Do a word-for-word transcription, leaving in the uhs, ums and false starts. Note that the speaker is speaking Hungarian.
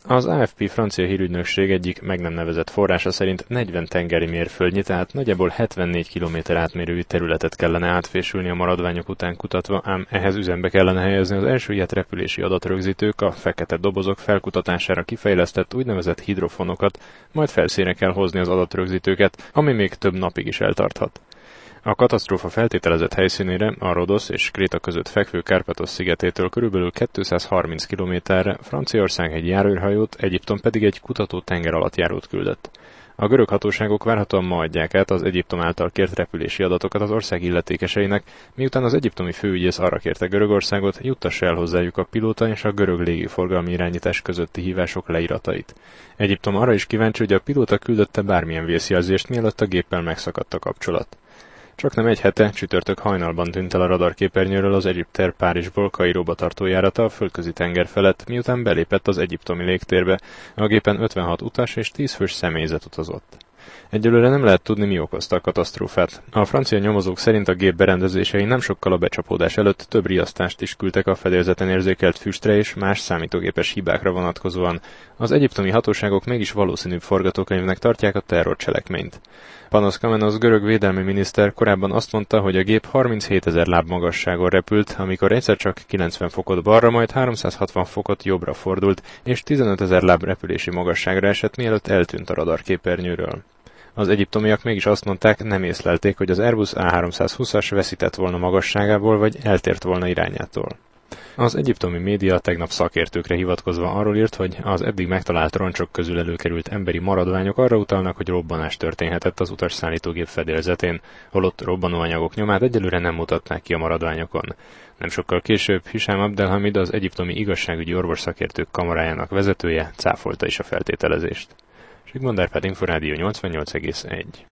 Az á ef pé francia hírügynökség egyik meg nem nevezett forrása szerint negyven tengeri mérföldnyi, tehát nagyjából hetvennégy kilométer átmérőjű területet kellene átfésülni a maradványok után kutatva, ám ehhez üzembe kellene helyezni az elsüllyedt repülési adatrögzítők, a fekete dobozok felkutatására kifejlesztett úgynevezett hidrofonokat, majd felszínre kell hozni az adatrögzítőket, ami még több napig is eltarthat. A katasztrófa feltételezett helyszínére, a Rodosz és Kréta között fekvő Karpathos szigetétől körülbelül kétszázharminc kilométerre Franciaország egy járőrhajót, Egyiptom pedig egy kutató tengeralattjárót küldött. A görög hatóságok várhatóan ma adják át az Egyiptom által kért repülési adatokat az ország illetékeseinek, miután az egyiptomi főügyész arra kérte Görögországot, juttassa el hozzájuk a pilóta és a görög légiforgalmi irányítás közötti hívások leíratait. Egyiptom arra is kíváncsi, hogy a pilóta küldötte bármilyen vészjelzést, mielőtt a géppel megszakadt a kapcsolat. Csaknem egy hete, csütörtök hajnalban tűnt el a radarképernyőről az Egyipter Párizsból Kairóba tartó járata a földközi tenger felett, miután belépett az egyiptomi légtérbe. A gépen ötvenhat utas és tíz fős személyzet utazott. Egyelőre nem lehet tudni, mi okozta a katasztrófát. A francia nyomozók szerint a gép berendezései nem sokkal a becsapódás előtt több riasztást is küldtek a fedélzeten érzékelt füstre és más számítógépes hibákra vonatkozóan. Az egyiptomi hatóságok mégis valószínűbb forgatókönyvnek tartják a terrorcselekményt. Panos Kamenos görög védelmi miniszter korábban azt mondta, hogy a gép harminchétezer láb magasságon repült, amikor egyszer csak kilencven fokot balra, majd háromszázhatvan fokot jobbra fordult, és tizenötezer láb repülési magasságra esett, mielőtt eltűnt a radarképernyőről. Az egyiptomiak mégis azt mondták, nem észlelték, hogy az Airbus á háromszázhúszas veszített volna magasságából, vagy eltért volna irányától. Az egyiptomi média tegnap szakértőkre hivatkozva arról írt, hogy az eddig megtalált roncsok közül előkerült emberi maradványok arra utalnak, hogy robbanás történhetett az utasszállítógép fedélzetén, holott robbanóanyagok nyomát egyelőre nem mutatnák ki a maradványokon. Nem sokkal később Hisham Abdelhamid, az egyiptomi igazságügyi orvosszakértők kamarájának vezetője cáfolta is a feltételezést. Sigmond Árpád Inforádió nyolcvannyolc egész egy.